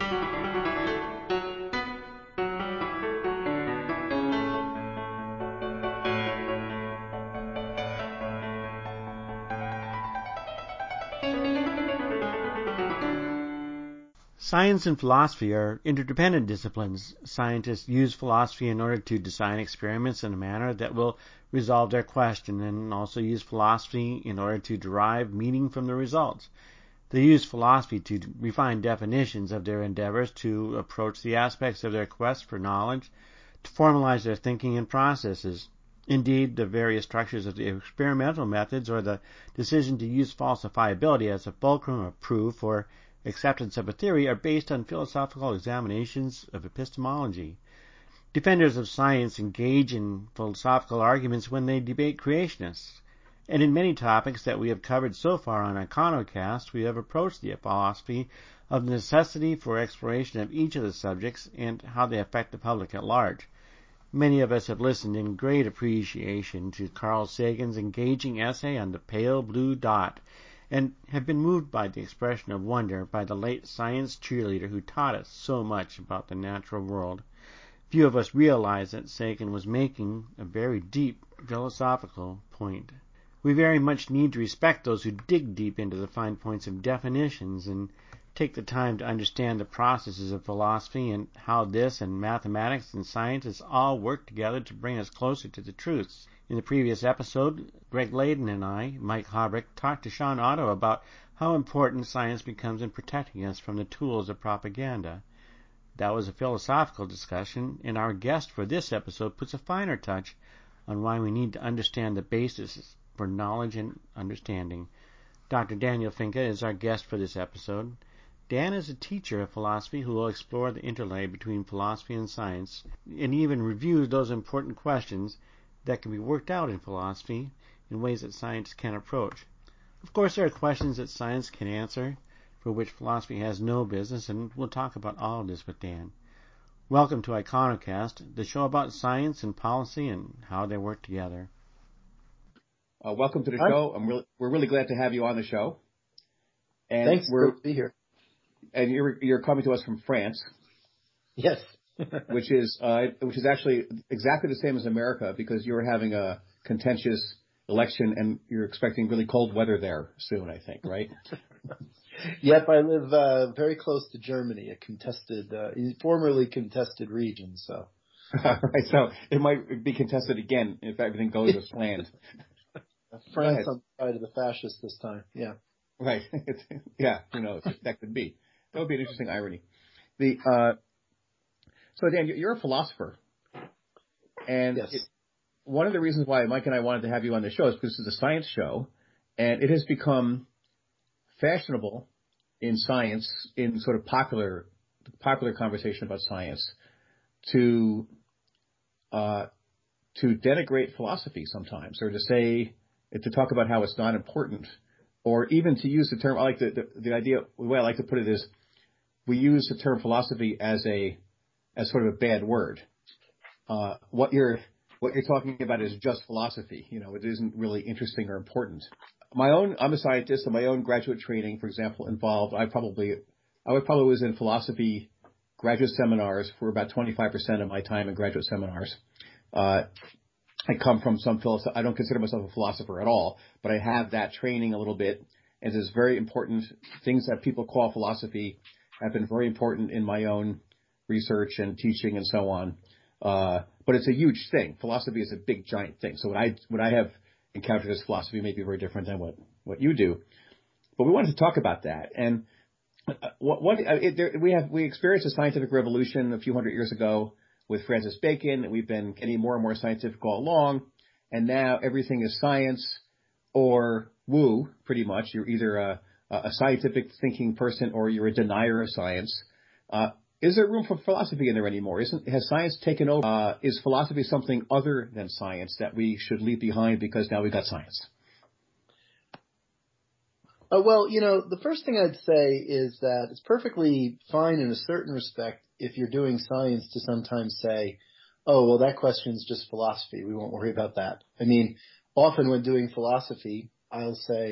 Science and philosophy are interdependent disciplines. Scientists use philosophy in order to design experiments in a manner that will resolve their question, and also use philosophy in order to derive meaning from the results. They use philosophy to refine definitions of their endeavors, to approach the aspects of their quest for knowledge, to formalize their thinking and processes. Indeed, the various structures of the experimental methods, or the decision to use falsifiability as a fulcrum of proof or acceptance of a theory, are based on philosophical examinations of epistemology. Defenders of science engage in philosophical arguments when they debate creationists. And in many topics that we have covered so far on Iconocast, we have approached the philosophy of the necessity for exploration of each of the subjects and how they affect the public at large. Many of us have listened in great appreciation to Carl Sagan's engaging essay on the pale blue dot, and have been moved by the expression of wonder by the late science cheerleader who taught us so much about the natural world. Few of us realize that Sagan was making a very deep philosophical point. We very much need to respect those who dig deep into the fine points of definitions and take the time to understand the processes of philosophy and how this and mathematics and science all work together to bring us closer to the truths. In the previous episode, Greg Layden and I, Mike Habrick, talked to Sean Otto about how important science becomes in protecting us from the tools of propaganda. That was a philosophical discussion, and our guest for this episode puts a finer touch on why we need to understand the basis for knowledge and understanding. Dr. Daniel Finke is our guest for this episode. Dan is a teacher of philosophy who will explore the interplay between philosophy and science, and even review those important questions that can be worked out in philosophy in ways that science can approach. Of course, there are questions that science can answer, for which philosophy has no business, and we'll talk about all of this with Dan. Welcome to Iconocast, the show about science and policy and how they work together. Welcome to the show. We're really glad to have you on the show. And Thanks for being here. And you're coming to us from France. Yes. which is actually exactly the same as America, because you're having a contentious election and you're expecting really cold weather there soon, I think, right? Yep, I live very close to Germany, formerly contested region. So, right, so it might be contested again if everything goes as planned. France on the side of the fascists this time. Yeah. Right. Yeah. Who knows? That could be. That would be an interesting irony. So, Dan, you're a philosopher, and yes. One of the reasons why Mike and I wanted to have you on the show is because this is a science show, and it has become fashionable in science, in sort of popular conversation about science, to denigrate philosophy sometimes, or to talk about how it's not important, or even to use the term. I like the idea. The way I like to put it is, we use the term philosophy as sort of a bad word. What you're talking about is just philosophy. It isn't really interesting or important. I'm a scientist, and my own graduate training, for example, involved. I probably was in philosophy graduate seminars for about 25% of my time in graduate seminars. I come from I don't consider myself a philosopher at all, but I have that training a little bit, and it's very important. Things that people call philosophy have been very important in my own research and teaching and so on. But it's a huge thing. Philosophy is a big, giant thing. So what I have encountered as philosophy may be very different than what you do. But we wanted to talk about that. And we experienced a scientific revolution a few hundred years ago with Francis Bacon, and we've been getting more and more scientific all along. And now everything is science or woo, pretty much. You're either a scientific thinking person or you're a denier of science. Is there room for philosophy in there anymore? Has science taken over? Is philosophy something other than science that we should leave behind because now we've got science? Well, the first thing I'd say is that it's perfectly fine in a certain respect if you're doing science to sometimes say, oh, well, that question's just philosophy. We won't worry about that. I mean, often when doing philosophy, I'll say,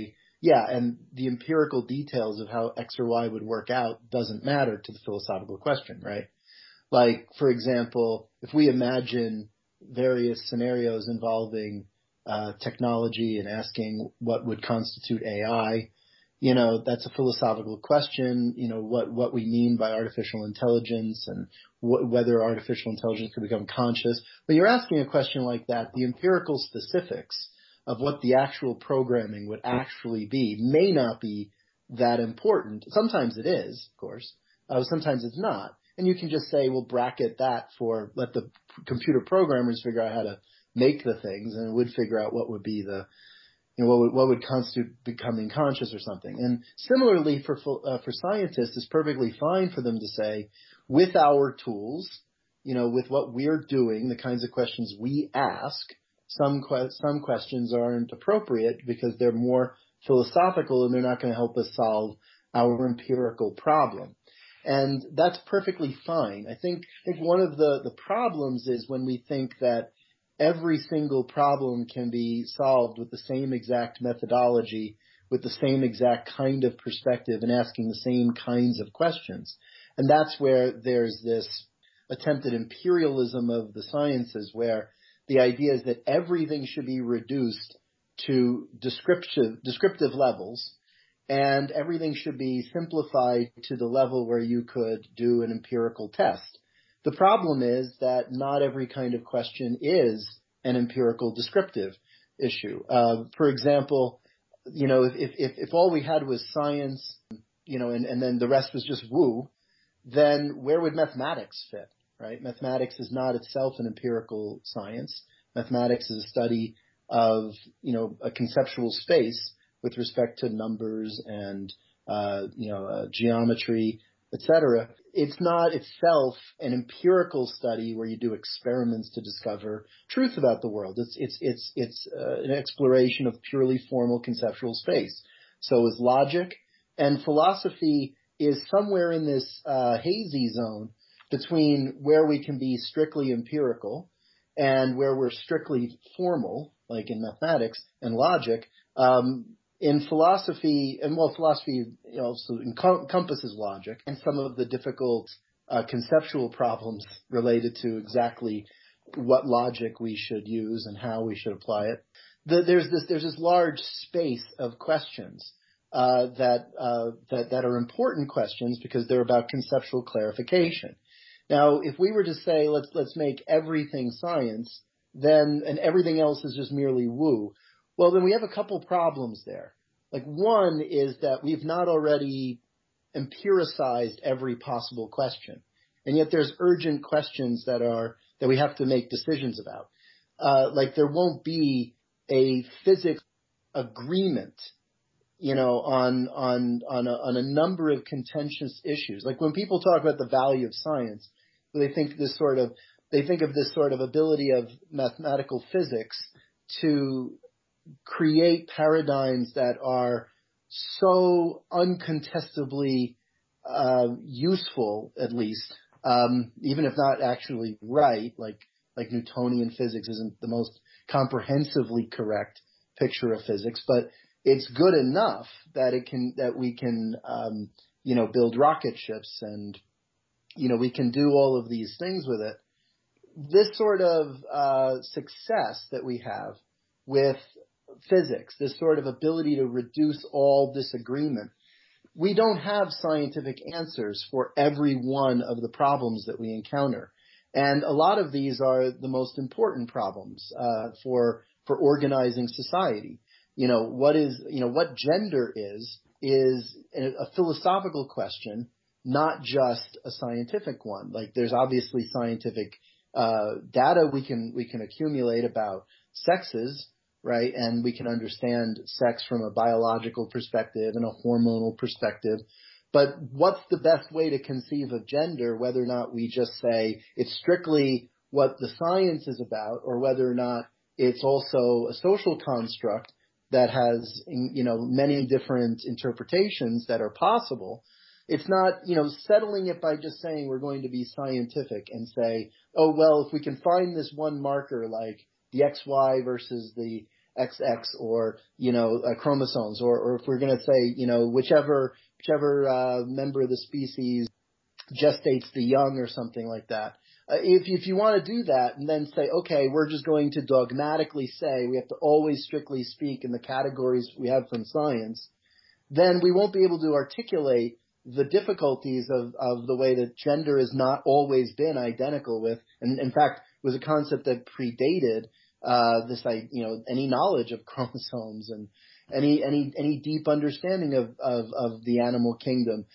yeah, and the empirical details of how X or Y would work out doesn't matter to the philosophical question, right? Like, for example, if we imagine various scenarios involving technology and asking what would constitute AI, that's a philosophical question, what we mean by artificial intelligence and whether artificial intelligence could become conscious. When you're asking a question like that, the empirical specifics of what the actual programming would actually be may not be that important. Sometimes it is, of course. Sometimes it's not. And you can just say, well, bracket that let the computer programmers figure out how to make the things, and it would figure out what would be what would constitute becoming conscious or something. And similarly for scientists, it's perfectly fine for them to say, with our tools, with what we're doing, the kinds of questions we ask, some questions aren't appropriate because they're more philosophical and they're not going to help us solve our empirical problem. And that's perfectly fine. I think one of the problems is when we think that every single problem can be solved with the same exact methodology, with the same exact kind of perspective, and asking the same kinds of questions. And that's where there's this attempted imperialism of the sciences, where the idea is that everything should be reduced to descriptive levels, and everything should be simplified to the level where you could do an empirical test. The problem is that not every kind of question is an empirical descriptive issue. For example, if all we had was science, and then the rest was just woo, then where would mathematics fit, right? Mathematics is not itself an empirical science. Mathematics is a study of, a conceptual space with respect to numbers and, geometry, etc. It's not itself an empirical study where you do experiments to discover truth about the world. It's an exploration of purely formal conceptual space. So is logic, and philosophy is somewhere in this hazy zone between where we can be strictly empirical and where we're strictly formal, like in mathematics and logic. In philosophy, philosophy also encompasses logic and some of the difficult conceptual problems related to exactly what logic we should use and how we should apply it. There's this large space of questions that are important questions because they're about conceptual clarification. Now, if we were to say let's make everything science, and everything else is just merely woo, well, then we have a couple problems there. Like, one is that we've not already empiricized every possible question, and yet there's urgent questions that we have to make decisions about. Like, there won't be a physics agreement, on a number of contentious issues. Like, when people talk about the value of science, they think of this sort of ability of mathematical physics to create paradigms that are so uncontestably useful, at least, even if not actually right, like Newtonian physics isn't the most comprehensively correct picture of physics, but it's good enough that we can build rocket ships and we can do all of these things with it. This sort of success that we have with physics, this sort of ability to reduce all disagreement, we don't have scientific answers for every one of the problems that we encounter. And a lot of these are the most important problems for organizing society. What gender is a philosophical question, not just a scientific one. Like, there's obviously scientific data we can accumulate about sexes, right? And we can understand sex from a biological perspective and a hormonal perspective. But what's the best way to conceive of gender, whether or not we just say it's strictly what the science is about, or whether or not it's also a social construct that has, many different interpretations that are possible. It's not, settling it by just saying we're going to be scientific and say, oh, well, if we can find this one marker like the XY versus the XX or, chromosomes, or if we're going to say, whichever member of the species gestates the young or something like that. If you want to do that and then say, okay, we're just going to dogmatically say we have to always strictly speak in the categories we have from science, then we won't be able to articulate the difficulties of the way that gender has not always been identical with, and in fact was a concept that predated any knowledge of chromosomes and any deep understanding of the animal kingdom,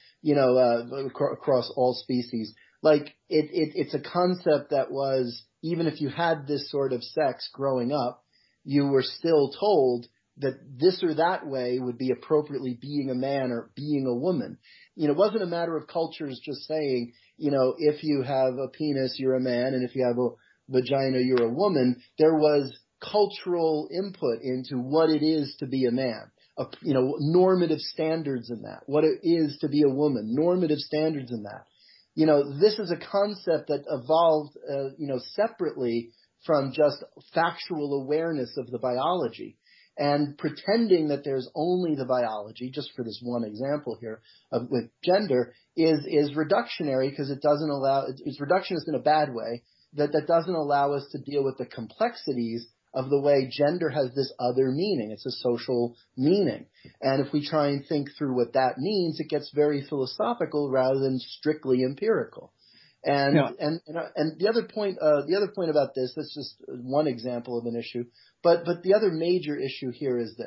across all species. Like it's a concept that was, even if you had this sort of sex growing up, you were still told that this or that way would be appropriately being a man or being a woman. It wasn't a matter of cultures just saying, if you have a penis, you're a man, and if you have a vagina, you're a woman. There was cultural input into what it is to be a man, normative standards in that, what it is to be a woman, normative standards in that. This is a concept that evolved, separately from just factual awareness of the biology. And pretending that there's only the biology, just for this one example here with gender, is reductionary, because it doesn't allow, it's reductionist in a bad way, that doesn't allow us to deal with the complexities of the way gender has this other meaning. It's a social meaning. And if we try and think through what that means, it gets very philosophical rather than strictly empirical. And the other point about this, that's just one example of an issue, but the other major issue here is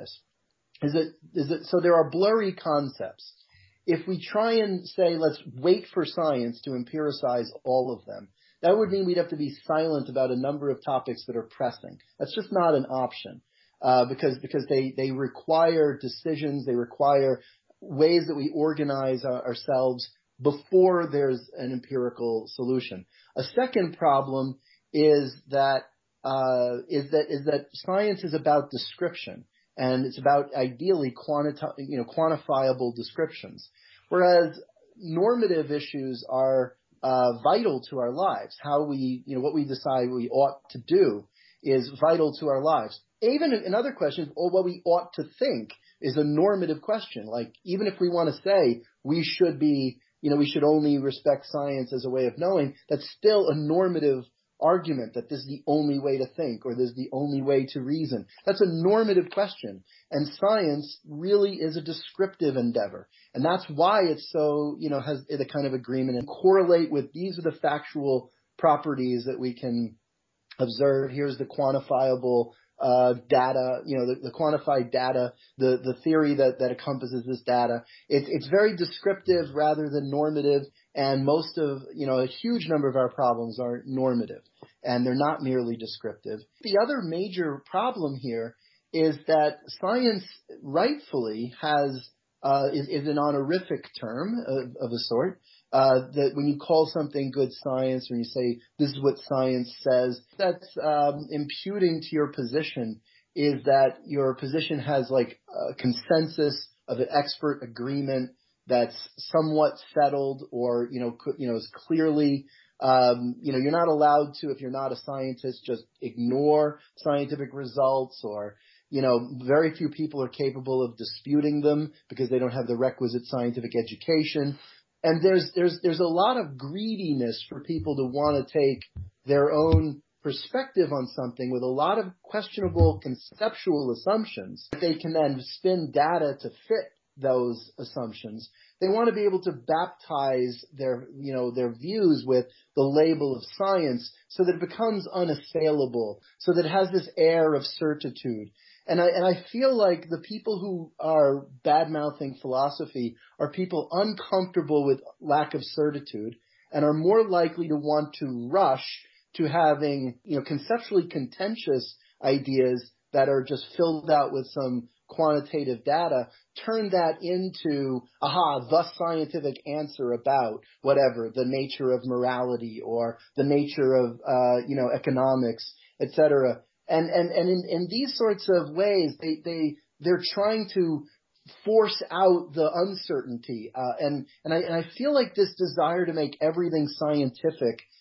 that so there are blurry concepts. If we try and say, let's wait for science to empiricize all of them, that would mean we'd have to be silent about a number of topics that are pressing. That's just not an option, because they require decisions, they require ways that we organize ourselves before there's an empirical solution. A second problem is that science is about description, and it's about ideally quantifiable descriptions, whereas normative issues are vital to our lives. How we, what we decide we ought to do is vital to our lives. Even another question, or what we ought to think, is a normative question. Like, even if we want to say we should be, we should only respect science as a way of knowing, that's still a normative argument that this is the only way to think, or this is the only way to reason. That's a normative question. And science really is a descriptive endeavor. And that's why it's so, has the kind of agreement and correlate with, these are the factual properties that we can observe. Here's the quantifiable data, the quantified data, the theory that encompasses this data. It's very descriptive rather than normative, and most of, a huge number of our problems are normative, and they're not merely descriptive. The other major problem here is that science rightfully has is an honorific term of a sort. That when you call something good science, or you say this is what science says, that's imputing to your position is that your position has like a consensus of an expert agreement that's somewhat settled, or is clearly you're not allowed to, if you're not a scientist, just ignore scientific results, or very few people are capable of disputing them because they don't have the requisite scientific education. And there's a lot of greediness for people to want to take their own perspective on something with a lot of questionable conceptual assumptions that they can then spin data to fit those assumptions. They want to be able to baptize their views with the label of science so that it becomes unassailable, so that it has this air of certitude. And I feel like the people who are bad-mouthing philosophy are people uncomfortable with lack of certitude, and are more likely to want to rush to having, conceptually contentious ideas that are just filled out with some quantitative data, turn that into, the scientific answer about whatever, the nature of morality or the nature of, economics, etc. And in these sorts of ways, they're trying to force out the uncertainty. And I feel like this desire to make everything scientific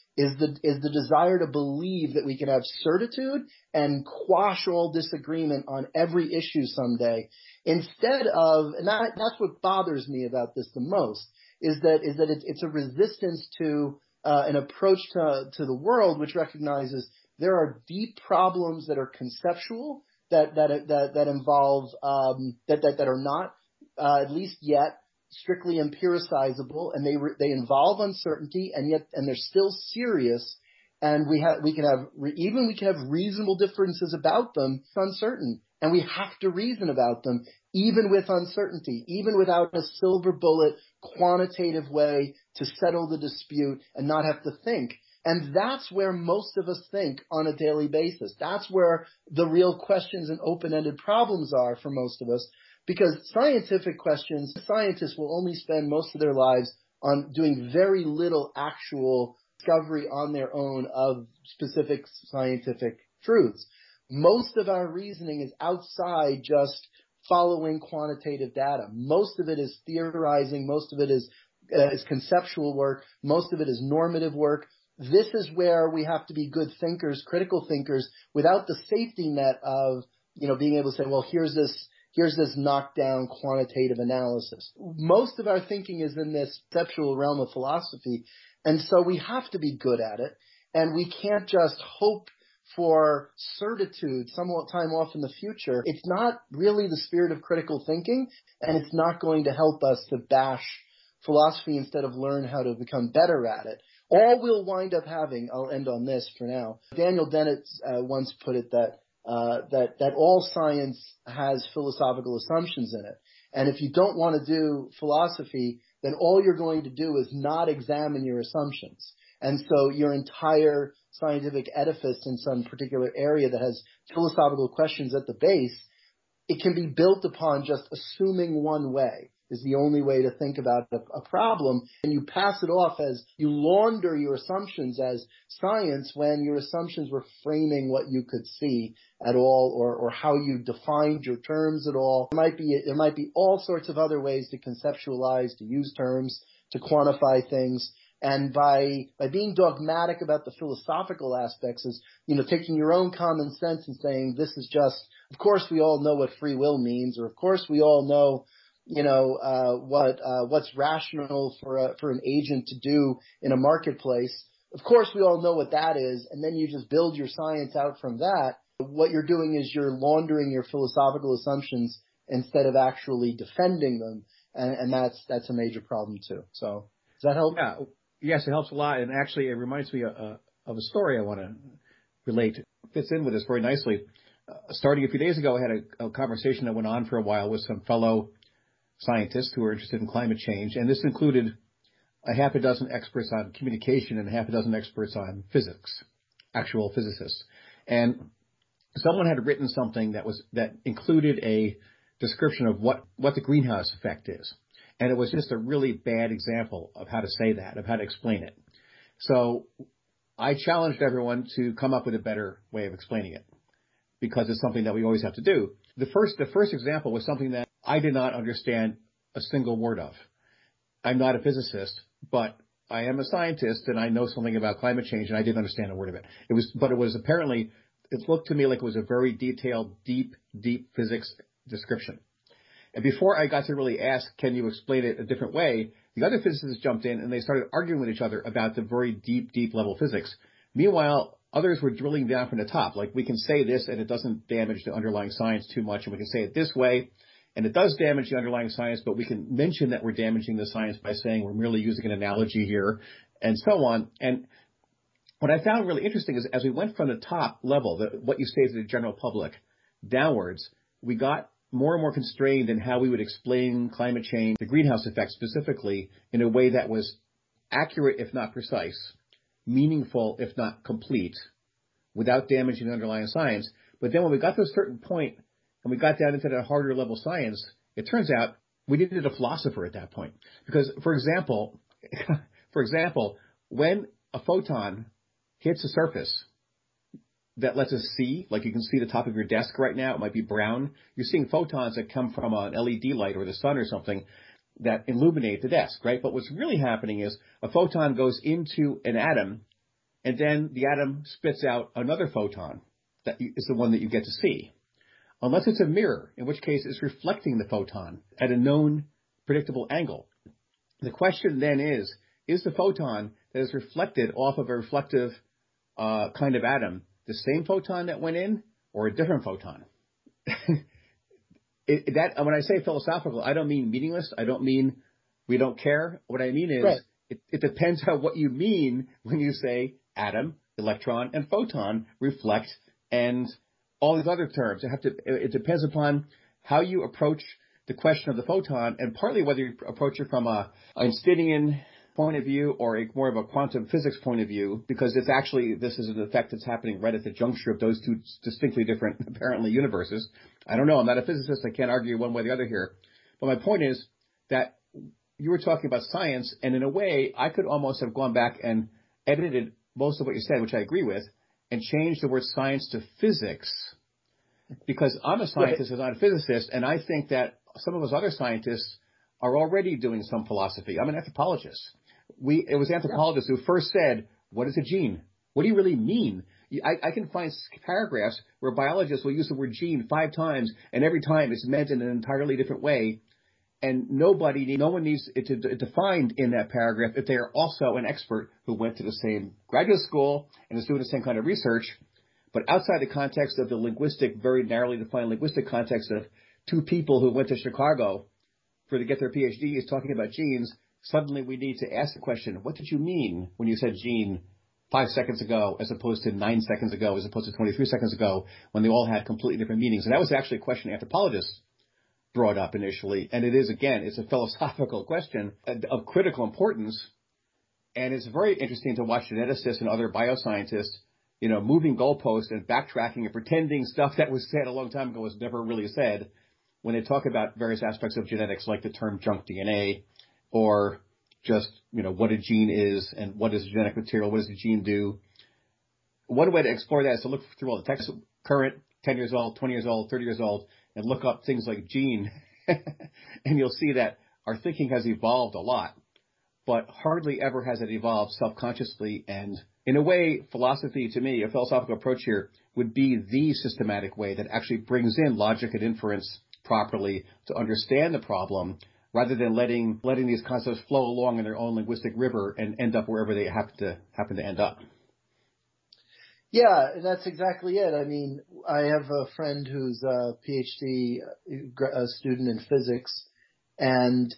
is the desire to believe that we can have certitude and quash all disagreement on every issue someday, instead of, and that's what bothers me about this the most, is that it's a resistance to an approach to the world which recognizes there are deep problems that are conceptual, that involve that are not at least yet strictly empiricizable, and they involve uncertainty, and they're still serious, and we can have reasonable differences about them. It's uncertain, and we have to reason about them even with uncertainty, even without a silver bullet quantitative way to settle the dispute and not have to think. And that's where most of us think on a daily basis. That's where the real questions and open-ended problems are for most of us. Because scientific questions, scientists will only spend most of their lives on doing very little actual discovery on their own of specific scientific truths. Most of our reasoning is outside just following quantitative data. Most of it is theorizing. Most of it is conceptual work. Most of it is normative work. This is where we have to be good thinkers, critical thinkers, without the safety net of, being able to say, well, here's this knockdown quantitative analysis. Most of our thinking is in this conceptual realm of philosophy, and so we have to be good at it, and we can't just hope for certitude sometime off in the future. It's not really the spirit of critical thinking, and it's not going to help us to bash philosophy instead of learn how to become better at it. All we'll wind up having, I'll end on this for now, Daniel Dennett once put it that all science has philosophical assumptions in it. And if you don't want to do philosophy, then all you're going to do is not examine your assumptions. And so your entire scientific edifice in some particular area that has philosophical questions at the base, it can be built upon just assuming one way is the only way to think about a problem. And you pass it off as, you launder your assumptions as science when your assumptions were framing what you could see at all, or how you defined your terms at all. There might be all sorts of other ways to conceptualize, to use terms, to quantify things. And by being dogmatic about the philosophical aspects, is, taking your own common sense and saying, this is just, of course we all know what free will means, or of course we all know, what's rational for an agent to do in a marketplace. Of course we all know what that is, and then you just build your science out from that. What you're doing is you're laundering your philosophical assumptions instead of actually defending them, and that's a major problem too. So does that help? Yeah. Yes, it helps a lot, and actually it reminds me of a story I want to relate. It fits in with this very nicely. Starting a few days ago, I had a conversation that went on for a while with some fellow scientists who are interested in climate change, and this included a half a dozen experts on communication and a half a dozen experts on physics, actual physicists. And someone had written something that included a description of what the greenhouse effect is. And it was just a really bad example of how to say that, of how to explain it. So I challenged everyone to come up with a better way of explaining it, because it's something that we always have to do. The first example was something that I did not understand a single word of. I'm not a physicist, but I am a scientist, and I know something about climate change, and I didn't understand a word of it. It looked to me like it was a very detailed, deep physics description. And before I got to really ask, can you explain it a different way, the other physicists jumped in and they started arguing with each other about the very deep level physics. Meanwhile, others were drilling down from the top. Like, we can say this and it doesn't damage the underlying science too much, and we can say it this way and it does damage the underlying science, but we can mention that we're damaging the science by saying we're merely using an analogy here, and so on. And what I found really interesting is, as we went from the top level, what you say to the general public, downwards, we got more and more constrained in how we would explain climate change, the greenhouse effect specifically, in a way that was accurate if not precise, meaningful if not complete, without damaging the underlying science. But then when we got to a certain point and we got down into that harder level science, it turns out we needed a philosopher at that point. Because, for example, when a photon hits a surface that lets us see, like you can see the top of your desk right now, it might be brown. You're seeing photons that come from an LED light or the sun or something that illuminate the desk, right? But what's really happening is a photon goes into an atom and then the atom spits out another photon that is the one that you get to see. Unless it's a mirror, in which case it's reflecting the photon at a known predictable angle. The question then is the photon that is reflected off of a reflective kind of atom the same photon that went in or a different photon? When I say philosophical, I don't mean meaningless. I don't mean we don't care. What I mean is Right. it depends on what you mean when you say atom, electron, and photon reflect and all these other terms. It depends upon how you approach the question of the photon, and partly whether you approach it from a Einsteinian point of view or more of a quantum physics point of view, because this is an effect that's happening right at the juncture of those two distinctly different, apparently, universes. I don't know. I'm not a physicist. I can't argue one way or the other here. But my point is that you were talking about science, and in a way, I could almost have gone back and edited most of what you said, which I agree with, and changed the word science to physics, because I'm a scientist and not a physicist, and I think that some of us other scientists are already doing some philosophy. I'm an anthropologist. It was anthropologists who first said, what is a gene? What do you really mean? I can find paragraphs where biologists will use the word gene 5 times, and every time it's meant in an entirely different way. And no one needs it to defined in that paragraph if they are also an expert who went to the same graduate school and is doing the same kind of research. But outside the context of the linguistic, very narrowly defined linguistic context of 2 people who went to Chicago to get their PhDs talking about genes, suddenly we need to ask the question, what did you mean when you said gene 5 seconds ago as opposed to 9 seconds ago as opposed to 23 seconds ago, when they all had completely different meanings? And that was actually a question anthropologists brought up initially. And it is, again, it's a philosophical question of critical importance. And it's very interesting to watch geneticists and other bioscientists, moving goalposts and backtracking and pretending stuff that was said a long time ago was never really said when they talk about various aspects of genetics, like the term junk DNA, or just, what a gene is and what is genetic material, what does the gene do. One way to explore that is to look through all the texts, current, 10 years old, 20 years old, 30 years old, and look up things like gene, and you'll see that our thinking has evolved a lot, but hardly ever has it evolved self-consciously. And in a way, philosophy, to me, a philosophical approach here would be the systematic way that actually brings in logic and inference properly to understand the problem, rather than letting these concepts flow along in their own linguistic river and end up wherever they happen to end up. Yeah, that's exactly it. I mean, I have a friend who's a PhD student in physics, and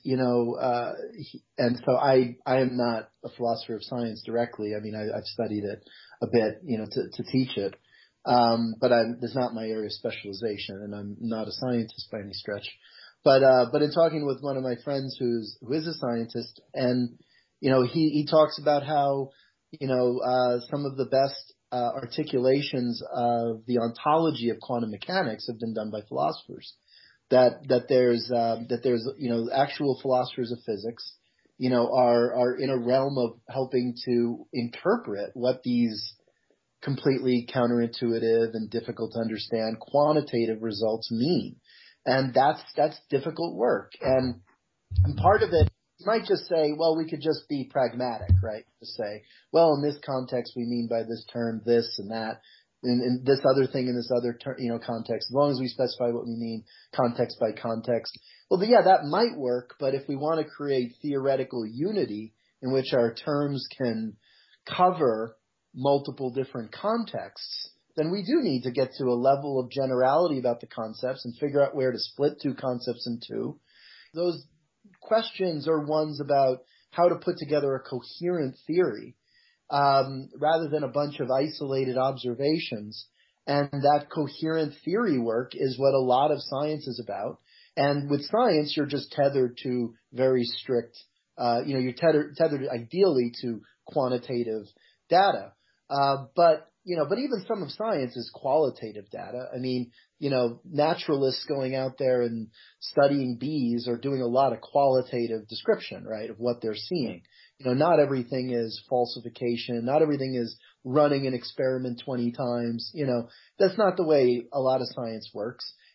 and so I am not a philosopher of science directly. I mean, I've studied it a bit, to teach it, but it's not my area of specialization, and I'm not a scientist by any stretch. But in talking with one of my friends who is a scientist, and he talks about how some of the best articulations of the ontology of quantum mechanics have been done by philosophers. That there's actual philosophers of physics are in a realm of helping to interpret what these completely counterintuitive and difficult to understand quantitative results mean. And that's difficult work. And part of it, you might just say, well, we could just be pragmatic, right? To say, well, in this context, we mean by this term this and that, and this other thing in this other context, as long as we specify what we mean context by context. Well, yeah, that might work, but if we want to create theoretical unity in which our terms can cover multiple different contexts, then we do need to get to a level of generality about the concepts and figure out where to split 2 concepts in 2. Those questions are ones about how to put together a coherent theory, rather than a bunch of isolated observations. And that coherent theory work is what a lot of science is about. And with science, you're just tethered to very strict, you're tethered ideally to quantitative data. But even some of science is qualitative data. I mean, naturalists going out there and studying bees are doing a lot of qualitative description, right, of what they're seeing. Not everything is falsification. Not everything is running an experiment 20 times. That's not the way a lot of science works.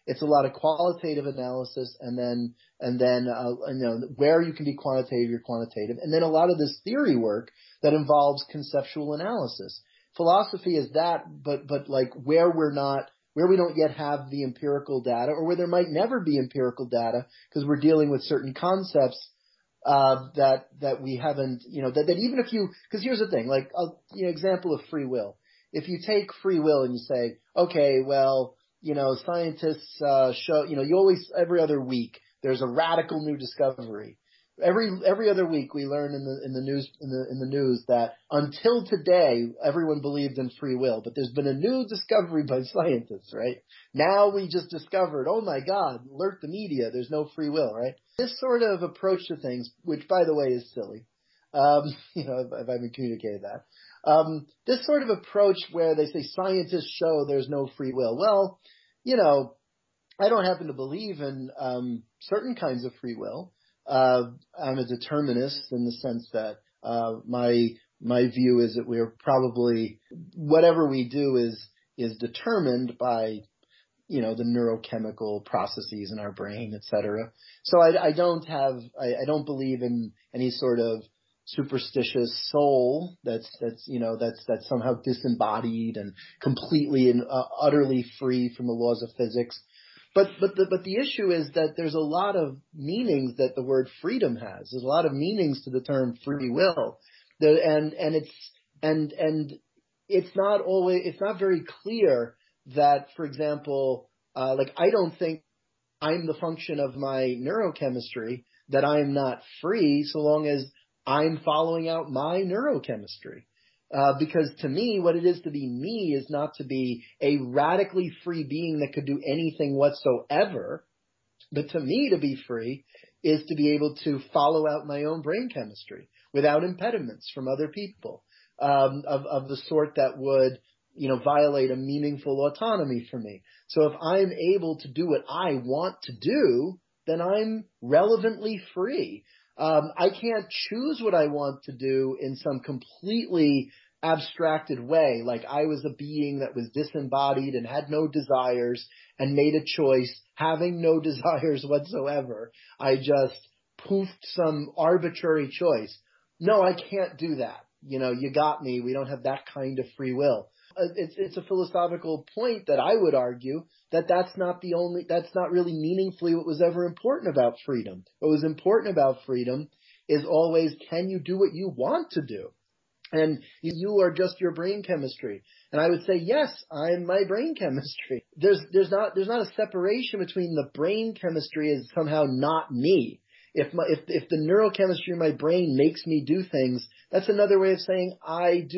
It's a lot of qualitative analysis, and then where you can be quantitative, you're quantitative, and then a lot of this theory work that involves conceptual analysis. Philosophy is that, but like where we don't yet have the empirical data, or where there might never be empirical data because we're dealing with certain concepts that we haven't, that even if because here's the thing, like example of free will. If you take free will and you say, okay, well, scientists show, you always, every other week there's a radical new discovery. Every other week we learn in the news that until today everyone believed in free will, but there's been a new discovery by scientists, right? Now we just discovered, oh my God, alert the media, there's no free will, right? This sort of approach to things, which by the way is silly, if I haven't communicated that. This sort of approach where they say scientists show there's no free will. Well, I don't happen to believe in certain kinds of free will. I'm a determinist in the sense that my view is that we're probably, whatever we do is determined by the neurochemical processes in our brain, etc. So I don't believe in any sort of superstitious soul that's somehow disembodied and completely and utterly free from the laws of physics. But the issue is that there's a lot of meanings that the word freedom has. There's a lot of meanings to the term free will, and it's not very clear that, for example, I don't think I'm the function of my neurochemistry, that I'm not free so long as I'm following out my neurochemistry. Because to me, what it is to be me is not to be a radically free being that could do anything whatsoever. But to me, to be free is to be able to follow out my own brain chemistry without impediments from other people, of the sort that would, violate a meaningful autonomy for me. So if I'm able to do what I want to do, then I'm relevantly free. I can't choose what I want to do in some completely abstracted way, like I was a being that was disembodied and had no desires and made a choice having no desires whatsoever. I just poofed some arbitrary choice. No, I can't do that. You got me. We don't have that kind of free will. It's a philosophical point that I would argue that's not really meaningfully what was ever important about freedom. What was important about freedom is always, can you do what you want to do? And you are just your brain chemistry. And I would say, yes, I'm my brain chemistry. There's not a separation between the brain chemistry as somehow not me. If the neurochemistry in my brain makes me do things, that's another way of saying I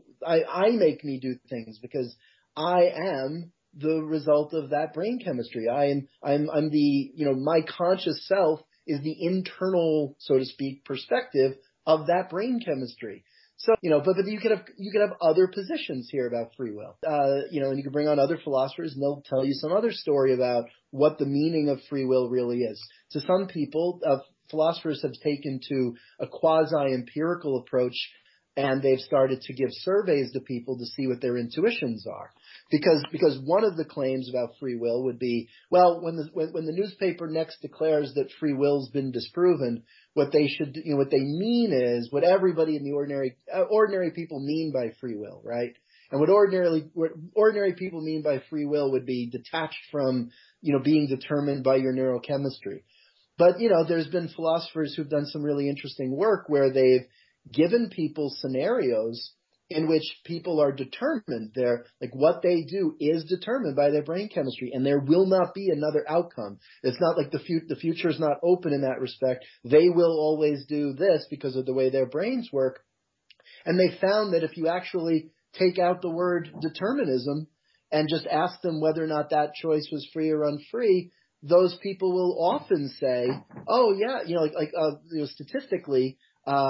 make me do things, because I am the result of that brain chemistry. I'm the, my conscious self is the internal, so to speak, perspective of that brain chemistry. So, but you could have other positions here about free will. And you could bring on other philosophers and they'll tell you some other story about what the meaning of free will really is. To some people, philosophers have taken to a quasi-empirical approach, and they've started to give surveys to people to see what their intuitions are. Because one of the claims about free will would be, well, when the newspaper next declares that free will's been disproven, what they mean is what everybody in the ordinary people mean by free will, right? And what ordinary people mean by free will would be detached from, being determined by your neurochemistry. But, there's been philosophers who've done some really interesting work where they've given people scenarios in which people are determined. They're like, what they do is determined by their brain chemistry, and there will not be another outcome. It's not like the future is not open in that respect. They will always do this because of the way their brains work. And they found that if you actually take out the word determinism and just ask them whether or not that choice was free or unfree, those people will often say, oh yeah, statistically,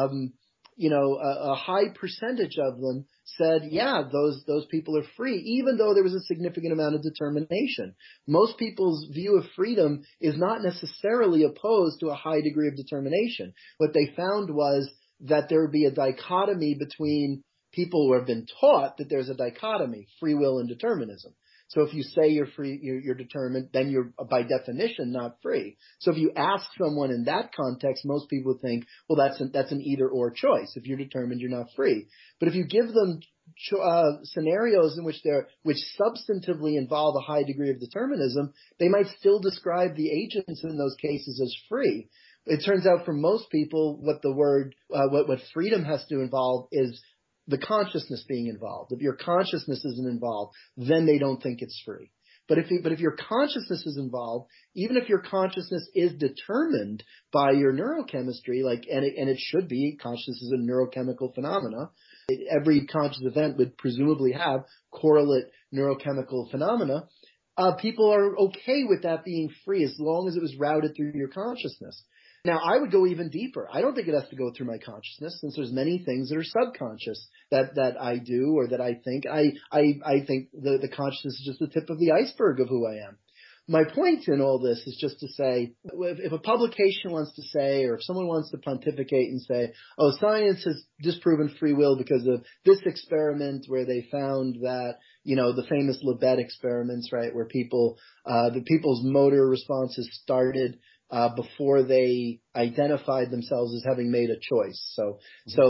a high percentage of them said, yeah, those people are free, even though there was a significant amount of determination. Most people's view of freedom is not necessarily opposed to a high degree of determination. What they found was that there would be a dichotomy between people who have been taught that there's a dichotomy, free will and determinism. So if you say you're free, you're determined, then you're by definition not free. So if you ask someone in that context, most people think, well, that's an either or choice. If you're determined, you're not free. But if you give them scenarios in which substantively involve a high degree of determinism, they might still describe the agents in those cases as free. It turns out for most people, what freedom has to involve is the consciousness being involved. If your consciousness isn't involved, then they don't think it's free. But if your consciousness is involved, even if your consciousness is determined by your neurochemistry, and it should be, consciousness is a neurochemical phenomena. Every conscious event would presumably have correlate neurochemical phenomena. People are okay with that being free as long as it was routed through your consciousness. Now, I would go even deeper. I don't think it has to go through my consciousness, since there's many things that are subconscious that I do or that I think. I think the consciousness is just the tip of the iceberg of who I am. My point in all this is just to say, if a publication wants to say, or if someone wants to pontificate and say, oh, science has disproven free will because of this experiment where they found that, the famous Libet experiments, right, where the people's motor responses started before they identified themselves as having made a choice. So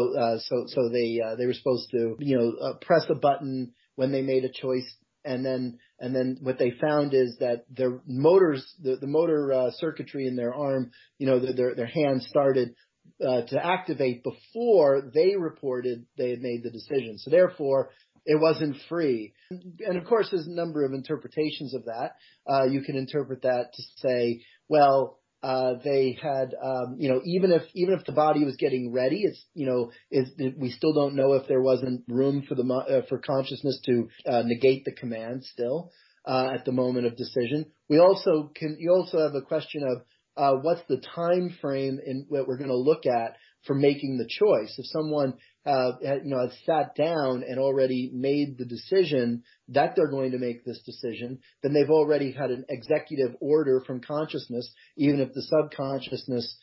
they were supposed to, press a button when they made a choice. And then what they found is that their motors, the motor circuitry in their arm, their hand started to activate before they reported they had made the decision. So therefore, it wasn't free. And of course, there's a number of interpretations of that. You can interpret that to say, well, they had, even if the body was getting ready, we still don't know if there wasn't room for consciousness to negate the command still at the moment of decision. You also have a question of what's the time frame in what we're going to look at for making the choice. If someone has sat down and already made the decision that they're going to make this decision, then they've already had an executive order from consciousness, even if the subconsciousness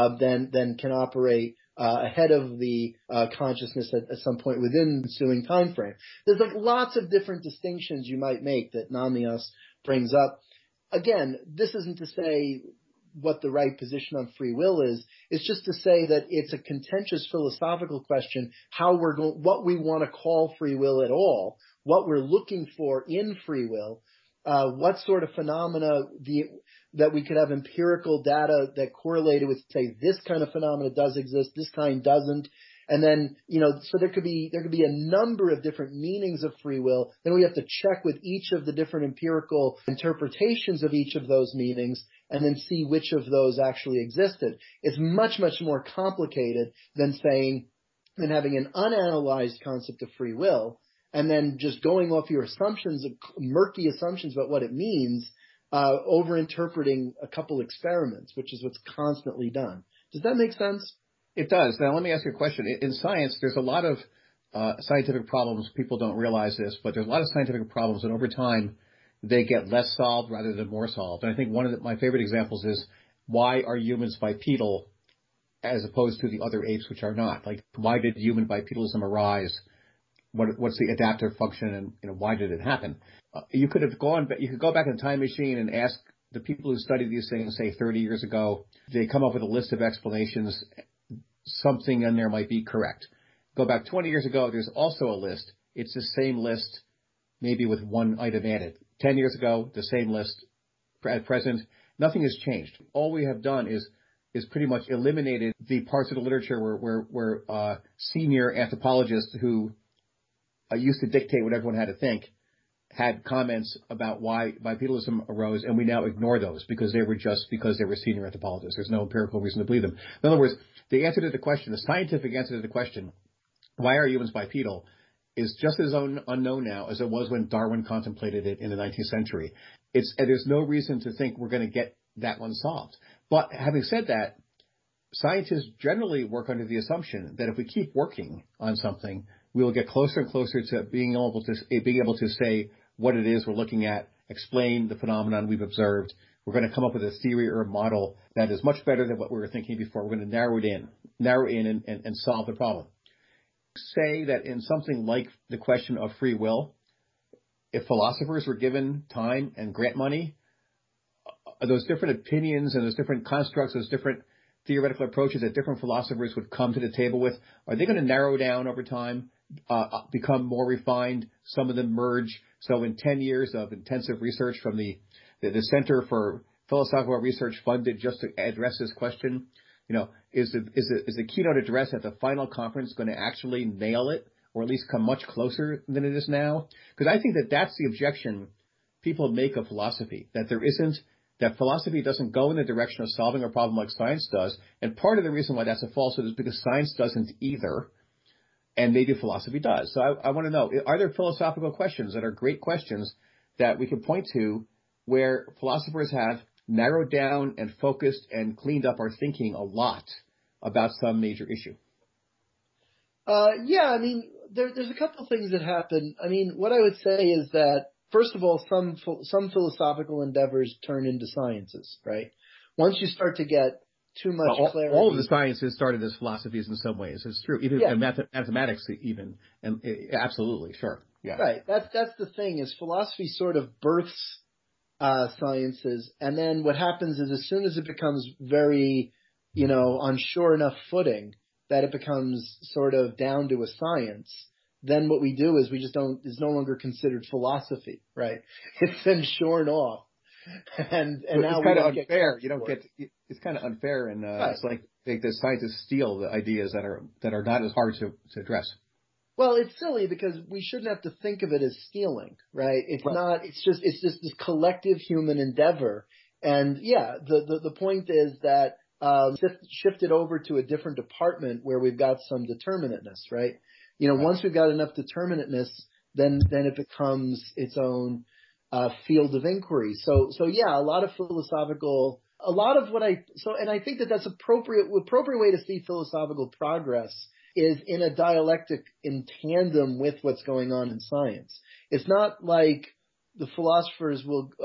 then can operate ahead of the consciousness at some point within the ensuing time frame. There's lots of different distinctions you might make that Nahmias brings up. Again, this isn't to say what the right position on free will is. It's just to say that it's a contentious philosophical question what we want to call free will at all, what we're looking for in free will, what sort of phenomena that we could have empirical data that correlated with, say, this kind of phenomena does exist, this kind doesn't. And then, so there could be a number of different meanings of free will. Then we have to check with each of the different empirical interpretations of each of those meanings and then see which of those actually existed. It's much, much more complicated than having an unanalyzed concept of free will and then just going off your assumptions, murky assumptions about what it means, over-interpreting a couple experiments, which is what's constantly done. Does that make sense? It does. Now, let me ask you a question. In science, there's a lot of scientific problems. People don't realize this, but there's a lot of scientific problems, and over time, they get less solved rather than more solved. And I think one of my favorite examples is, why are humans bipedal as opposed to the other apes which are not? Like, why did human bipedalism arise? What's the adaptive function, and why did it happen? You could go back in the time machine and ask the people who studied these things, say 30 years ago. They come up with a list of explanations. Something in there might be correct. Go back 20 years ago, there's also a list. It's the same list, maybe with one item added. 10 years ago, the same list. At present, nothing has changed. All we have done is pretty much eliminated the parts of the literature where senior anthropologists who used to dictate what everyone had to think had comments about why bipedalism arose, and we now ignore those because they were senior anthropologists. There's no empirical reason to believe them. In other words, the answer to the question, the scientific answer to the question, why are humans bipedal, is just as unknown now as it was when Darwin contemplated it in the 19th century. And there's no reason to think we're going to get that one solved. But having said that, scientists generally work under the assumption that if we keep working on something, we will get closer and closer to being able to say what it is we're looking at, explain the phenomenon we've observed. We're going to come up with a theory or a model that is much better than what we were thinking before. We're going to narrow it in and solve the problem. Say that in something like the question of free will, if philosophers were given time and grant money, those different opinions and those different constructs, those different theoretical approaches that different philosophers would come to the table with, are they going to narrow down over time, become more refined? Some of them merge. So in 10 years of intensive research from the Center for Philosophical Research funded just to address this question, is the keynote address at the final conference going to actually nail it, or at least come much closer than it is now? Because I think that that's the objection people make of philosophy, that philosophy doesn't go in the direction of solving a problem like science does. And part of the reason why that's a falsehood is because science doesn't either, and maybe philosophy does. So I want to know, are there philosophical questions that are great questions that we can point to where philosophers have narrowed down and focused and cleaned up our thinking a lot about some major issue? Yeah, I mean, there's a couple of things that happen. I mean, what I would say is that, first of all, some philosophical endeavors turn into sciences, right? Once you start to get too much clarity. All of the sciences started as philosophies in some ways. It's true. Even mathematics even. And absolutely, sure. Yeah. Right. That's the thing, is philosophy sort of births sciences, and then what happens is, as soon as it becomes very, on sure enough footing that it becomes sort of down to a science, then what we do is it's no longer considered philosophy, right? It's then shorn off. And now it's kind of unfair. It's kind of unfair, and right. It's like the scientists steal the ideas that are not as hard to address. Well, it's silly because we shouldn't have to think of it as stealing, right? It's not. It's just this collective human endeavor. And yeah, the point is that shift it over to a different department where we've got some determinateness, right? Once we've got enough determinateness, then it becomes its own field of inquiry. So yeah, a lot of and I think that's appropriate way to see philosophical progress is in a dialectic in tandem with what's going on in science. It's not like the philosophers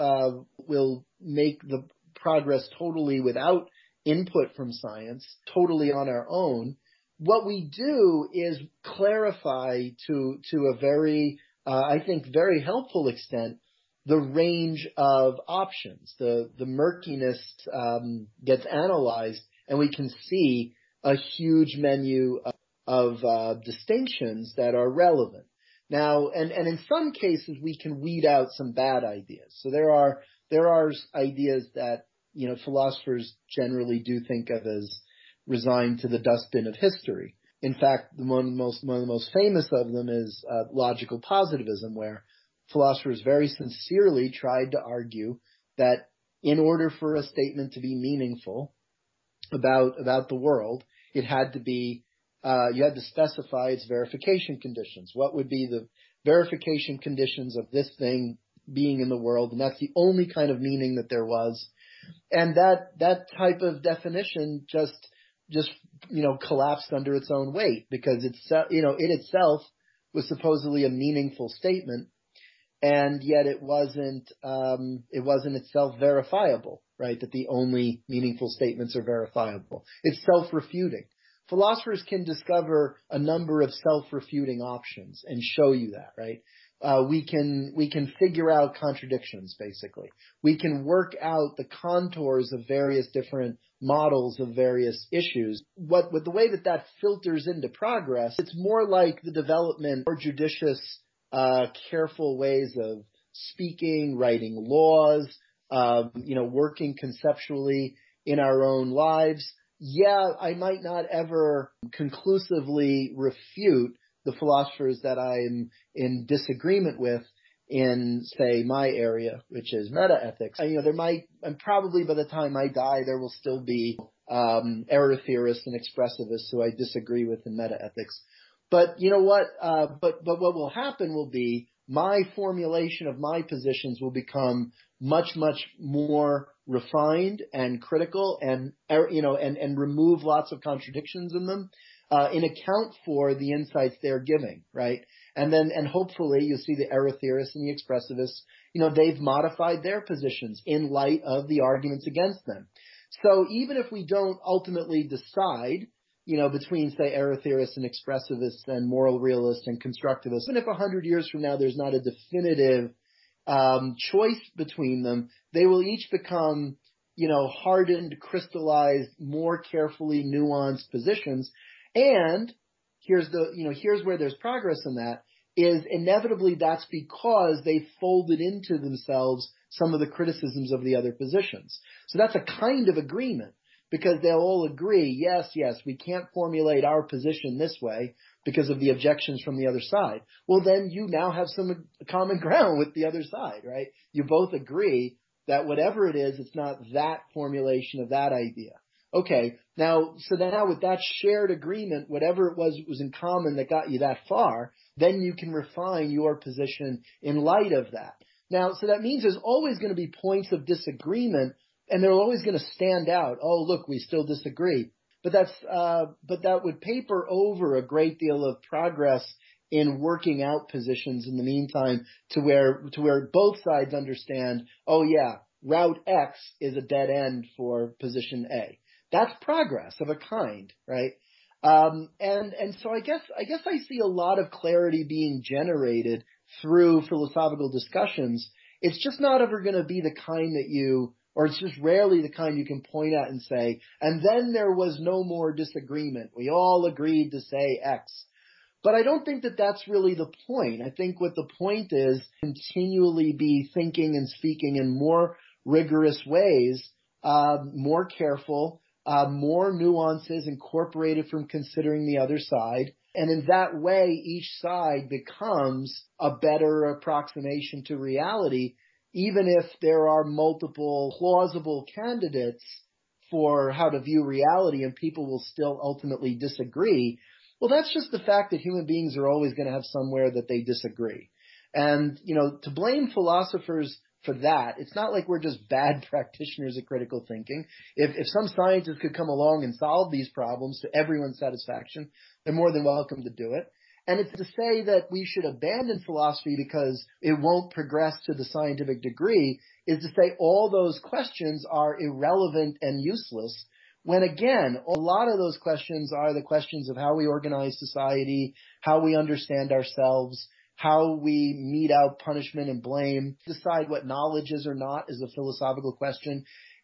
will make the progress totally without input from science, totally on our own. What we do is clarify to a very, I think, very helpful extent the range of options. The murkiness gets analyzed, and we can see a huge menu of distinctions that are relevant. Now, and in some cases, we can weed out some bad ideas. So there are ideas that philosophers generally do think of as resigned to the dustbin of history. In fact, one of the most famous of them is logical positivism, where philosophers very sincerely tried to argue that in order for a statement to be meaningful about the world, it had to be you had to specify its verification conditions. What would be the verification conditions of this thing being in the world? And that's the only kind of meaning that there was. And that type of definition just collapsed under its own weight, because it itself was supposedly a meaningful statement, and yet it wasn't itself verifiable, right? That the only meaningful statements are verifiable. It's self-refuting. Philosophers can discover a number of self-refuting options and show you that, right? We can figure out contradictions, basically. We can work out the contours of various different models of various issues. With the way that filters into progress, it's more like the development or judicious, careful ways of speaking, writing laws, working conceptually in our own lives. Yeah, I might not ever conclusively refute the philosophers that I'm in disagreement with in, say, my area, which is metaethics. And probably by the time I die, there will still be error theorists and expressivists who I disagree with in metaethics. But you know what? But what will happen will be my formulation of my positions will become much, much more refined and critical, and remove lots of contradictions in them, in account for the insights they're giving, right? And hopefully you'll see the error theorists and the expressivists, they've modified their positions in light of the arguments against them. So even if we don't ultimately decide between, say, error theorists and expressivists and moral realists and constructivists. Even if 100 years from now there's not a definitive choice between them, they will each become, hardened, crystallized, more carefully nuanced positions. And here's where there's progress in that, is inevitably that's because they folded into themselves some of the criticisms of the other positions. So that's a kind of agreement, because they'll all agree, yes, we can't formulate our position this way because of the objections from the other side. Well, then you now have some common ground with the other side, right? You both agree that whatever it is, it's not that formulation of that idea. Okay, now with that shared agreement, whatever it was in common that got you that far, then you can refine your position in light of that. Now, so that means there's always going to be points of disagreement, and they're always going to stand out. Oh, look, we still disagree. But that would paper over a great deal of progress in working out positions in the meantime, to where both sides understand, oh yeah, route X is a dead end for position A. That's progress of a kind, right? And so I guess I see a lot of clarity being generated through philosophical discussions. It's just not ever going to be the kind or it's just rarely the kind you can point at and say, and then there was no more disagreement. We all agreed to say X. But I don't think that that's really the point. I think what the point is, continually be thinking and speaking in more rigorous ways, more careful, more nuances incorporated from considering the other side. And in that way, each side becomes a better approximation to reality, even if there are multiple plausible candidates for how to view reality and people will still ultimately disagree. Well, that's just the fact that human beings are always going to have somewhere that they disagree. And, to blame philosophers for that, it's not like we're just bad practitioners of critical thinking. If some scientists could come along and solve these problems to everyone's satisfaction, they're more than welcome to do it. And it's to say that we should abandon philosophy because it won't progress to the scientific degree is to say all those questions are irrelevant and useless, when again, a lot of those questions are the questions of how we organize society, how we understand ourselves, how we mete out punishment and blame. Decide what knowledge is or not is a philosophical question.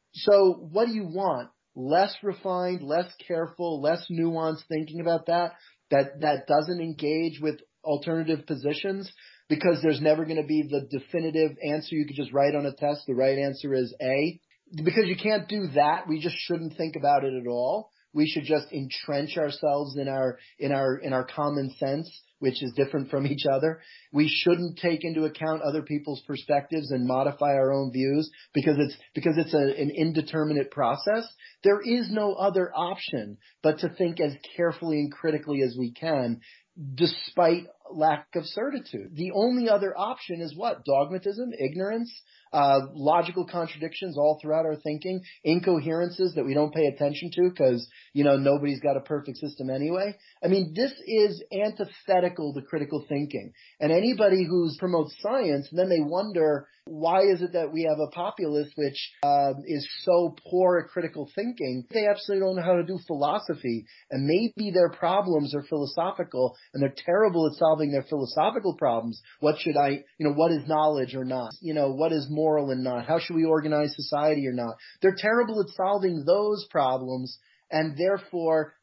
So what do you want? Less refined, less careful, less nuanced thinking about that doesn't engage with alternative positions, because there's never going to be the definitive answer you could just write on a test. The right answer is A. Because you can't do that, we just shouldn't think about it at all. We should just entrench ourselves in our common sense, which is different from each other. We shouldn't take into account other people's perspectives and modify our own views because it's an indeterminate process. There is no other option but to think as carefully and critically as we can, despite lack of certitude. The only other option is what? Dogmatism, ignorance, logical contradictions all throughout our thinking, incoherences that we don't pay attention to because, nobody's got a perfect system anyway. I mean, this is antithetical to critical thinking. And anybody who promotes science, then they wonder, why is it that we have a populace which is so poor at critical thinking? They absolutely don't know how to do philosophy, and maybe their problems are philosophical, and they're terrible at solving their philosophical problems. What is knowledge or not? What is moral and not? How should we organize society or not? They're terrible at solving those problems, and therefore,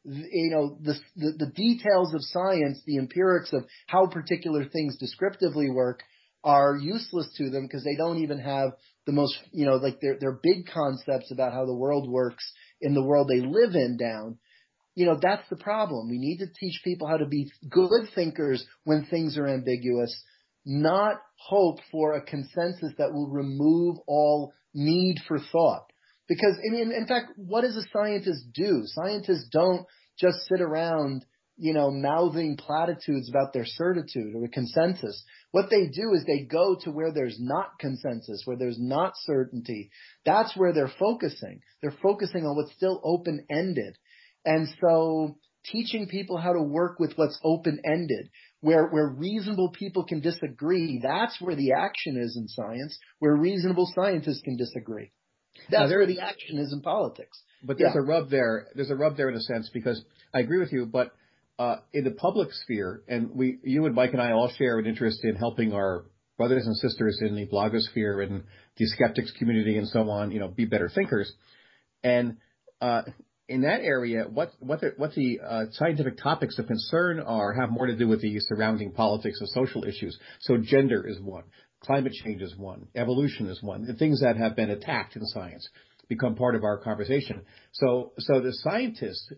the details of science, the empirics of how particular things descriptively work, are useless to them because they don't even have the most, their big concepts about how the world works in the world they live in down. That's the problem. We need to teach people how to be good thinkers when things are ambiguous, not hope for a consensus that will remove all need for thought. Because, in fact, what does a scientist do? Scientists don't just sit around, mouthing platitudes about their certitude or the consensus. What they do is they go to where there's not consensus, where there's not certainty. That's where they're focusing. They're focusing on what's still open-ended. And so teaching people how to work with what's open-ended, where reasonable people can disagree, that's where the action is in science, where reasonable scientists can disagree. That's where the action is in politics. But there's a rub there. There's a rub there in a sense, because I agree with you, but in the public sphere, and you and Mike and I all share an interest in helping our brothers and sisters in the blogosphere and the skeptics community and so on, be better thinkers. And in that area, what the scientific topics of concern are have more to do with the surrounding politics of social issues. So gender is one, climate change is one, evolution is one, the things that have been attacked in science become part of our conversation. So the scientists,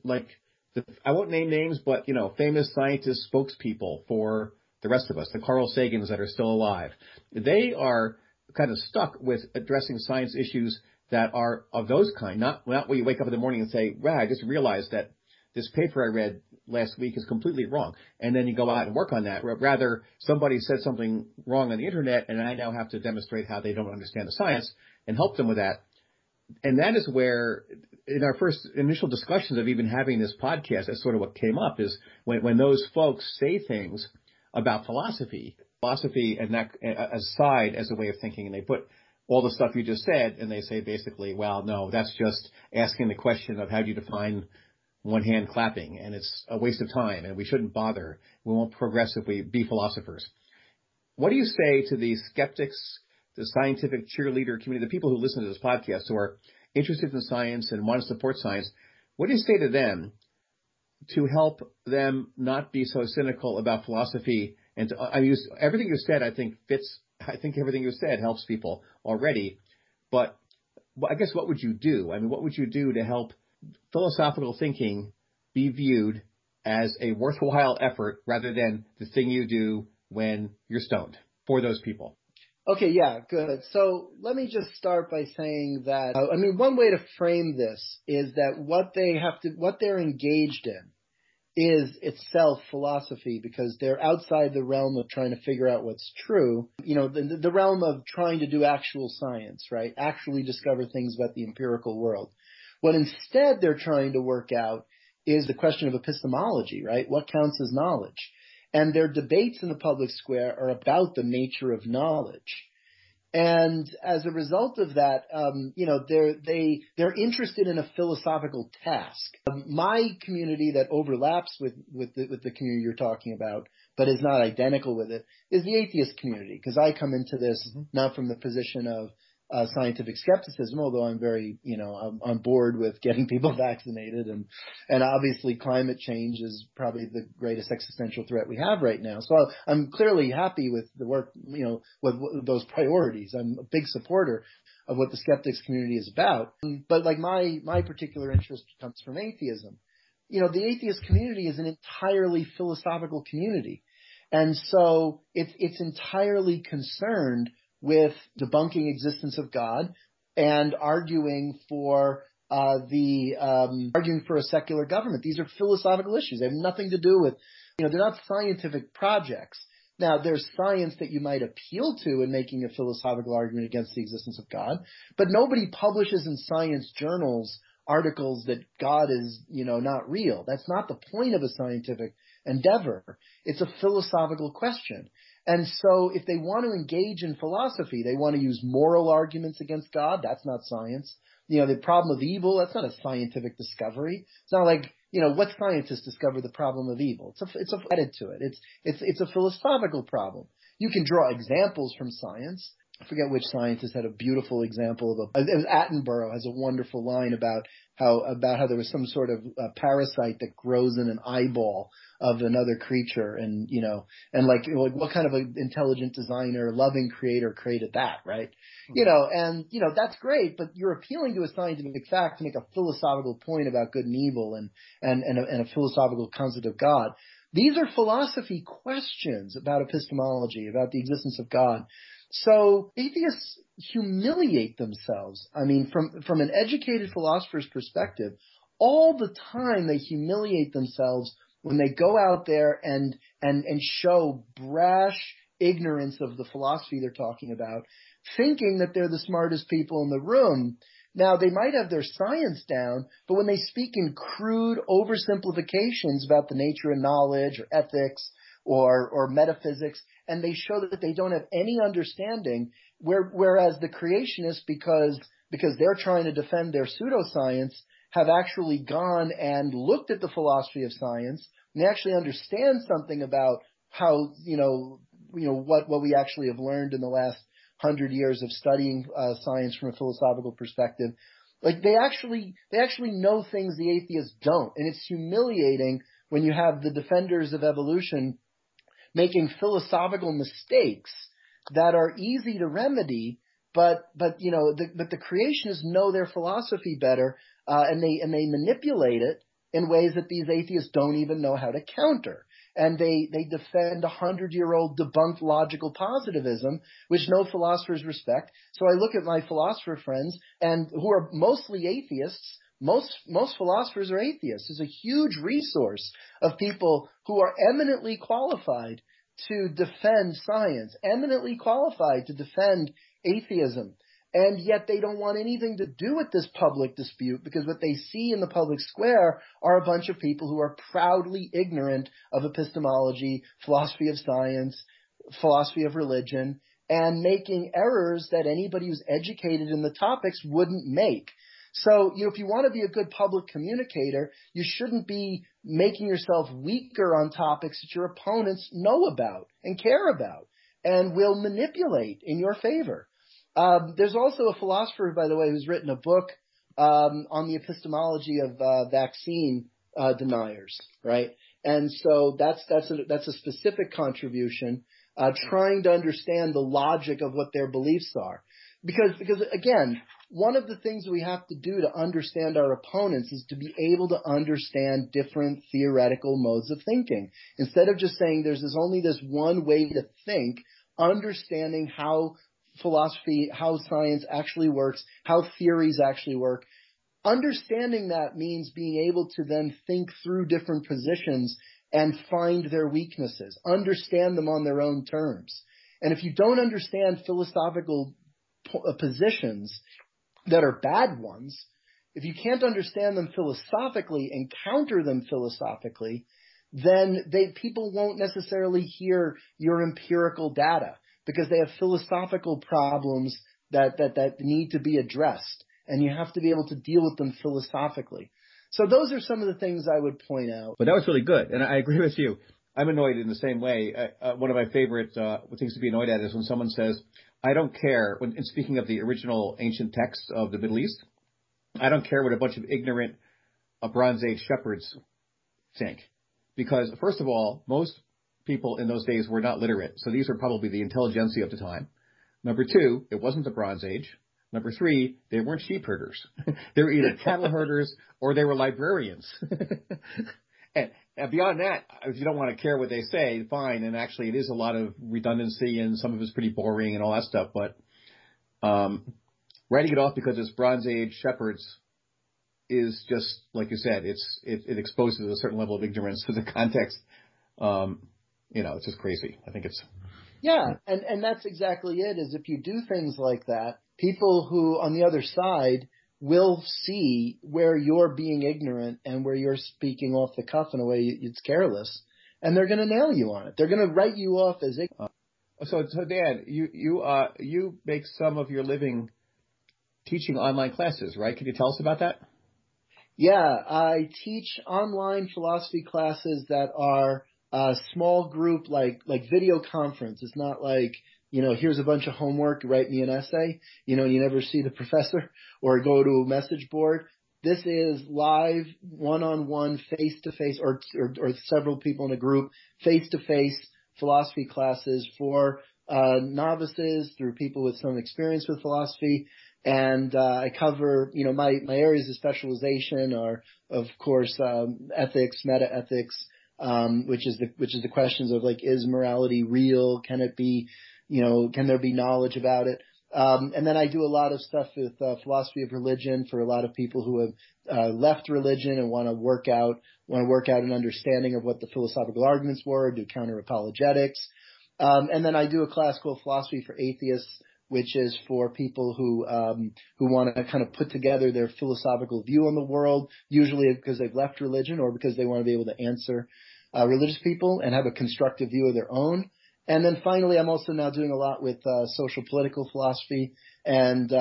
I won't name names, but famous scientist spokespeople for the rest of us, the Carl Sagans that are still alive, they are kind of stuck with addressing science issues that are of those kind, not where you wake up in the morning and say, "Wow, I just realized that this paper I read last week is completely wrong," and then you go out and work on that. Rather, somebody said something wrong on the internet, and I now have to demonstrate how they don't understand the science and help them with that. And that is where, in our first initial discussions of even having this podcast, that's sort of what came up, is when those folks say things about philosophy and that aside as a way of thinking, and they put all the stuff you just said, and they say basically, well, no, that's just asking the question of how do you define one hand clapping, and it's a waste of time, and we shouldn't bother. We won't progress if we be philosophers. What do you say to the skeptics, the scientific cheerleader community, the people who listen to this podcast who are interested in science and want to support science? What do you say to them to help them not be so cynical about philosophy? And everything you said, I think fits. I think everything you said helps people already. But I guess what would you do? I mean, what would you do to help philosophical thinking be viewed as a worthwhile effort rather than the thing you do when you're stoned for those people? Okay, yeah, good. So let me just start by saying that, one way to frame this is that what they're engaged in is itself philosophy, because they're outside the realm of trying to figure out what's true, the realm of trying to do actual science, right? Actually discover things about the empirical world. What instead they're trying to work out is the question of epistemology, right? What counts as knowledge? And their debates in the public square are about the nature of knowledge. And as a result of that, they're interested in a philosophical task. My community that overlaps with the community you're talking about, but is not identical with it, is the atheist community, because I come into this not from the position of scientific skepticism, although I'm very, I'm on board with getting people vaccinated, and obviously climate change is probably the greatest existential threat we have right now. So I'm clearly happy with the work, with those priorities. I'm a big supporter of what the skeptics community is about. But my particular interest comes from atheism. The atheist community is an entirely philosophical community. And so it's entirely concerned with debunking existence of God and arguing for arguing for a secular government. These are philosophical issues. They have nothing to do with, they're not scientific projects. Now, there's science that you might appeal to in making a philosophical argument against the existence of God, but nobody publishes in science journals articles that God is, not real. That's not the point of a scientific endeavor. It's a philosophical question. And so if they want to engage in philosophy, they want to use moral arguments against God. That's not science. The problem of evil, that's not a scientific discovery. It's not like, what scientists discover the problem of evil? It's added to it. It's a philosophical problem. You can draw examples from science. I forget which scientist had a beautiful example of it was Attenborough has a wonderful line about how there was some sort of parasite that grows in an eyeball of another creature, and what kind of an intelligent designer, loving creator created that, right? That's great, but you're appealing to a scientific fact to make a philosophical point about good and evil and a philosophical concept of God. These are philosophy questions about epistemology, about the existence of God. So atheists humiliate themselves. From an educated philosopher's perspective, all the time they humiliate themselves when they go out there and show brash ignorance of the philosophy they're talking about, thinking that they're the smartest people in the room. Now, they might have their science down, but when they speak in crude oversimplifications about the nature of knowledge or ethics or metaphysics, and they show that they don't have any understanding, whereas the creationists, because they're trying to defend their pseudoscience have actually gone and looked at the philosophy of science, and they actually understand something about how, what we actually have learned in the last 100 years of studying science from a philosophical perspective. Like they actually know things the atheists don't, and it's humiliating when you have the defenders of evolution making philosophical mistakes that are easy to remedy, but the creationists know their philosophy better, and they manipulate it in ways that these atheists don't even know how to counter. And they defend 100-year-old debunked logical positivism, which no philosophers respect. So I look at my philosopher friends, and who are mostly atheists. Most philosophers are atheists. There's a huge resource of people who are eminently qualified to defend science, eminently qualified to defend atheism. And yet they don't want anything to do with this public dispute, because what they see in the public square are a bunch of people who are proudly ignorant of epistemology, philosophy of science, philosophy of religion, and making errors that anybody who's educated in the topics wouldn't make. So, if you want to be a good public communicator, you shouldn't be making yourself weaker on topics that your opponents know about and care about and will manipulate in your favor. There's also a philosopher, by the way, who's written a book on the epistemology of vaccine deniers, right? And so that's a specific contribution, trying to understand the logic of what their beliefs are, because again, one of the things we have to do to understand our opponents is to be able to understand different theoretical modes of thinking. Instead of just saying there's only this one way to think, understanding how philosophy, how science actually works, how theories actually work. Understanding that means being able to then think through different positions and find their weaknesses, understand them on their own terms. And if you don't understand philosophical positions that are bad ones, if you can't understand them philosophically and counter them philosophically, then people won't necessarily hear your empirical data, because they have philosophical problems that need to be addressed, and you have to be able to deal with them philosophically. So those are some of the things I would point out. But that was really good, and I agree with you. I'm annoyed in the same way. One of my favorite things to be annoyed at is when someone says, I don't care, in speaking of the original ancient texts of the Middle East, I don't care what a bunch of ignorant Bronze Age shepherds think. Because, first of all, most people in those days were not literate, so these were probably the intelligentsia of the time. Number two, it wasn't the Bronze Age. Number three, they weren't sheep herders. They were either cattle herders or they were librarians. And beyond that, if you don't want to care what they say, fine. And actually, it is a lot of redundancy, and some of it's pretty boring and all that stuff. But writing it off because it's Bronze Age shepherds is just, like you said, it exposes a certain level of ignorance to the context. It's just crazy. I think it's... Yeah, and that's exactly it, is if you do things like that, people who, on the other side, will see where you're being ignorant and where you're speaking off the cuff in a way it's careless, and they're going to nail you on it. They're going to write you off as ignorant. So Dan, you make some of your living teaching online classes, right? Can you tell us about that? Yeah, I teach online philosophy classes that are a small group, like video conference. It's not like, here's a bunch of homework, write me an essay, and you never see the professor or go to a message board. This is live, one-on-one, face-to-face, or several people in a group, face-to-face philosophy classes for novices through people with some experience with philosophy. And I cover, my areas of specialization are, of course, ethics, meta-ethics, which is the questions of, like, is morality real? Can it be, can there be knowledge about it? And then I do a lot of stuff with philosophy of religion for a lot of people who have left religion and want to work out an understanding of what the philosophical arguments were, do counter apologetics. And then I do a class called Philosophy for Atheists, which is for people who want to kind of put together their philosophical view on the world, usually because they've left religion or because they want to be able to answer religious people and have a constructive view of their own. And then finally, I'm also now doing a lot with social political philosophy, and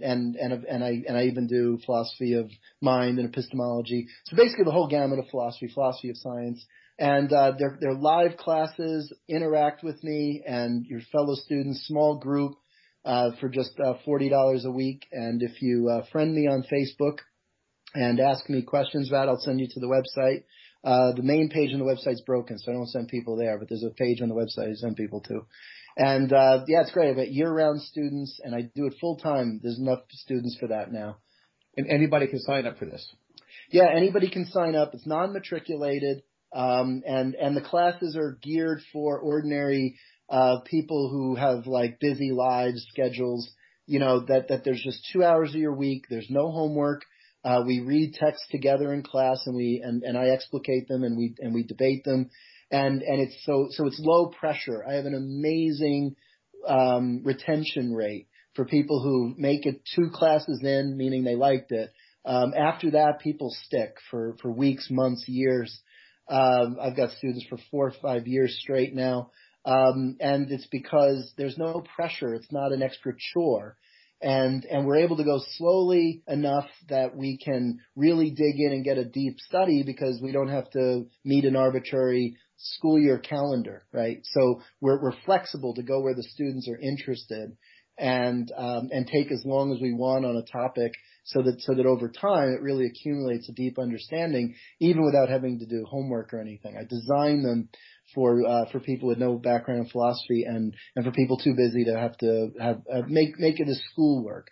I even do philosophy of mind and epistemology. So basically the whole gamut of philosophy of science. And they're live classes. Interact with me and your fellow students, small group, for just $40 a week. And if you friend me on Facebook and ask me questions about it, I'll send you to the website. The main page on the website's broken, so I don't send people there, but there's a page on the website I send people to. And yeah, it's great. I've got year-round students, and I do it full-time. There's enough students for that now. And anybody can sign up for this? Yeah, anybody can sign up. It's non-matriculated, and the classes are geared for ordinary people who have like busy lives, schedules, that there's just 2 hours of your week. There's no homework. We read texts together in class, and I explicate them, and we debate them, and it's so it's low pressure. I have an amazing retention rate for people who make it 2 classes in, meaning they liked it. After that, people stick for weeks, months, years. I've got students for 4 or 5 years straight now, and it's because there's no pressure. It's not an extra chore. And we're able to go slowly enough that we can really dig in and get a deep study because we don't have to meet an arbitrary school year calendar, right? So we're flexible to go where the students are interested and take as long as we want on a topic so that over time it really accumulates a deep understanding even without having to do homework or anything. I design them for people with no background in philosophy and for people too busy to have to make it as schoolwork.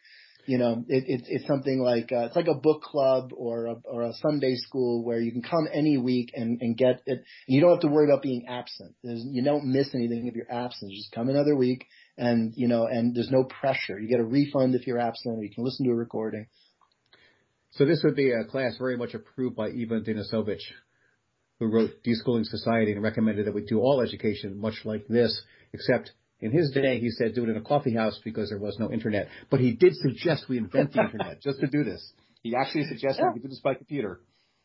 It's something like it's like a book club or a Sunday school where you can come any week and get it. And you don't have to worry about being absent. You don't miss anything if you're absent. Just come another week and there's no pressure. You get a refund if you're absent, or you can listen to a recording. So this would be a class very much approved by Ivan Denisovich, who wrote Deschooling Society and recommended that we do all education much like this, except in his day he said do it in a coffee house because there was no internet. But he did suggest we invent the internet just to do this. He actually suggested we could do this by computer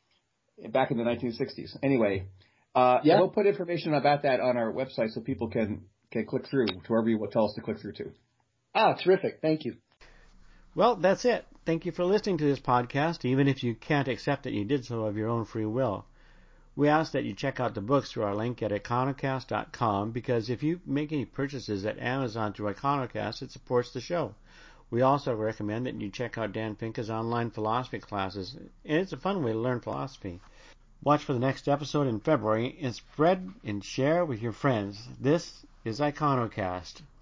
back in the 1960s. Anyway, we'll put information about that on our website so people can click through to wherever you will tell us to click through to. Terrific. Thank you. Well, that's it. Thank you for listening to this podcast, even if you can't accept that you did so of your own free will. We ask that you check out the books through our link at iconocast.com because if you make any purchases at Amazon through Iconocast, it supports the show. We also recommend that you check out Dan Finka's online philosophy classes, and it's a fun way to learn philosophy. Watch for the next episode in February and spread and share with your friends. This is Iconocast.